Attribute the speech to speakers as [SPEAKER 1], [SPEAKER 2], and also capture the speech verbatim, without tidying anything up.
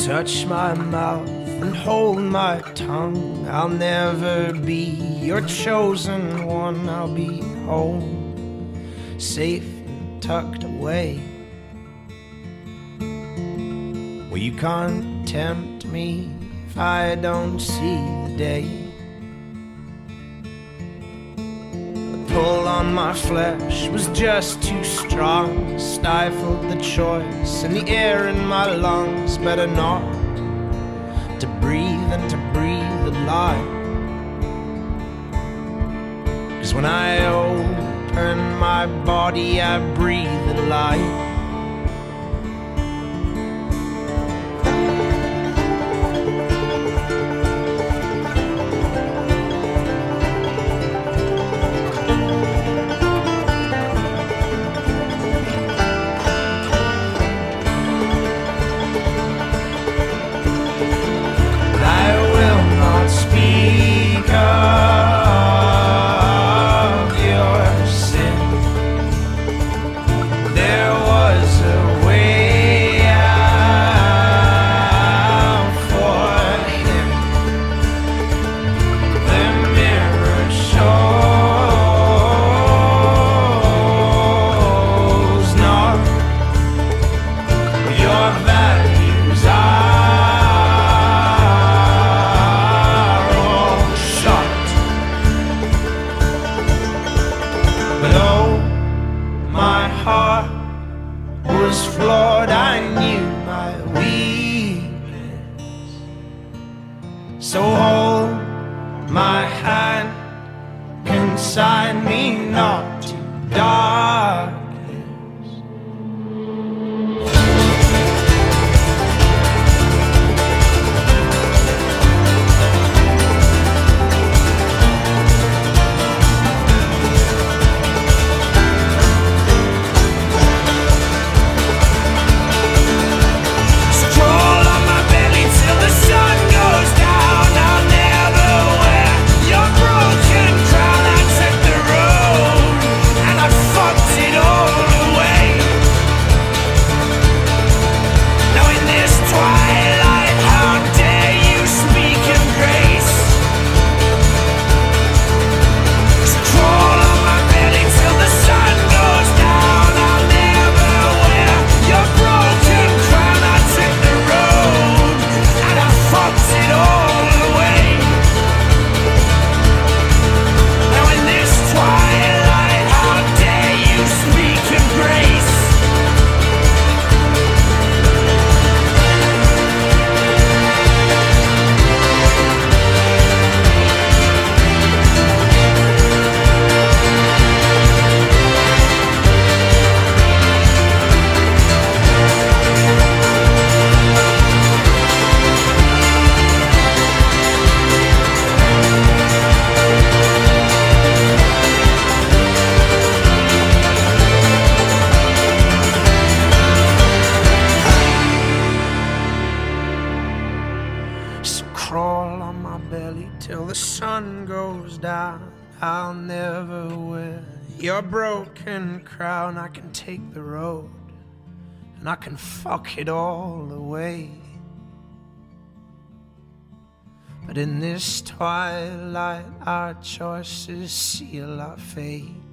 [SPEAKER 1] touch my mouth and hold my tongue. I'll never be your chosen one. I'll be home, safe and tucked away, where you can't tempt me if I don't see the day. The pull on my flesh was just too strong, stifled the choice in the air in my lungs. Better not to breathe and to breathe the light, 'cause when I open my body I breathe the light. Was flawed, I knew my weakness. So hold my hand, consign me not to darkness. Crawl on my belly till the sun goes down. I'll never wear your broken crown. I can take the road and I can fuck it all away, but in this twilight our choices seal our fate.